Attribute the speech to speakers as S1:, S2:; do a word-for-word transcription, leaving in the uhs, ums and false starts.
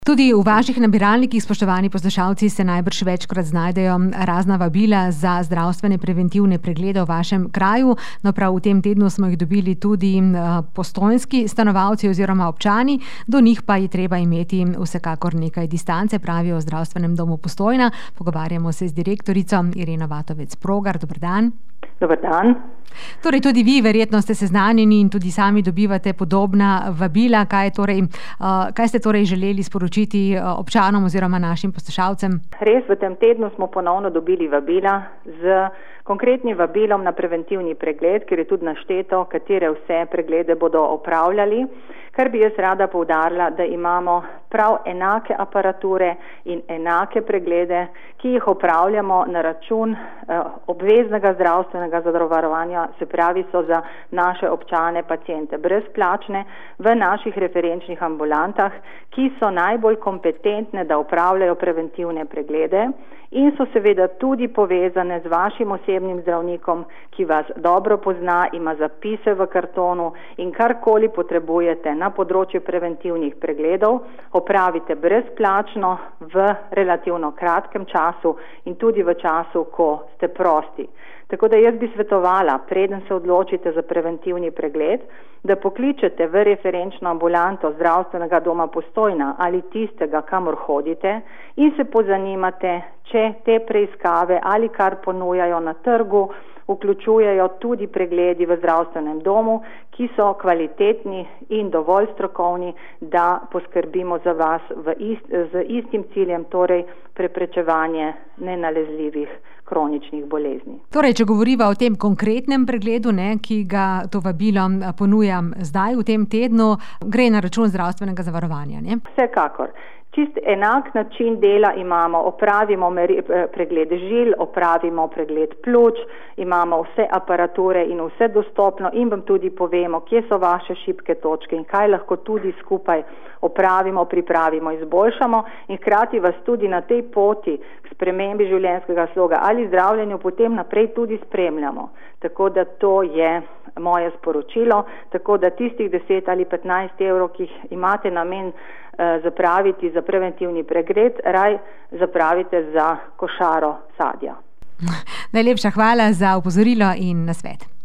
S1: Tudi v vaših nabiralnikih, spoštovani poslušalci, se najbrž večkrat znajdejo razna vabila za zdravstvene preventivne preglede v vašem kraju. No, prav v tem tednu smo jih dobili tudi postojnski stanovalci oziroma občani, do njih pa je treba imeti vsekakor nekaj distance, pravijo v Zdravstvenem domu Postojna. Pogovarjamo se z direktorico Ireno Vatovec-Progar. Dober dan.
S2: Dober dan.
S1: Torej, tudi vi verjetno ste seznanjeni in tudi sami dobivate podobna vabila. Kaj, torej, kaj ste torej želeli sporočiti občanom oziroma našim poslušalcem?
S2: Res, v tem tednu smo ponovno dobili vabila z konkretnim vabilom na preventivni pregled, kjer je tudi našteto, katere vse preglede bodo opravljali. Kar bi jaz rada poudarila, da imamo prav enake aparature in enake preglede, ki jih opravljamo na račun eh, obveznega zdravstvenega zavarovanja, se pravi so za naše občane, paciente brezplačne v naših referenčnih ambulantah, ki so najbolj kompetentne, da opravljajo preventivne preglede in so seveda tudi povezane z vašim osebnim zdravnikom, ki vas dobro pozna, ima zapise v kartonu in karkoli potrebujete na področju preventivnih pregledov, opravite brezplačno v relativno kratkem času in tudi v času, ko ste prosti. Tako da jaz bi svetovala, preden se odločite za preventivni pregled, da pokličete v referenčno ambulanto Zdravstvenega doma Postojna ali tistega, kamor hodite in se pozanimate, če te preiskave ali kar ponujajo na trgu, vključujejo tudi pregledi v zdravstvenem domu, ki so kvalitetni in dovolj strokovni, da poskrbimo za vas v ist, z istim ciljem, torej preprečevanje nenalezljivih kroničnih bolezni.
S1: Torej, če govoriva o tem konkretnem pregledu, ne, ki ga to vabilo ponujam zdaj v tem tednu, gre na račun zdravstvenega zavarovanja, ne?
S2: Vsekakor. Čist enak način dela imamo, opravimo meri, pregled žil, opravimo pregled pljuč, imamo vse aparature in vse dostopno in vam tudi povemo, kje so vaše šibke točke in kaj lahko tudi skupaj opravimo, pripravimo, izboljšamo in hkrati vas tudi na tej poti k spremembi življenjskega sloga ali zdravljenju potem naprej tudi spremljamo. Tako da to je moje sporočilo, tako da tistih deset ali petnajst evrov, ki jih imate namen zapraviti za preventivni pregled, raj zapravite za košaro sadja.
S1: Najlepša hvala za opozorilo in nasvet.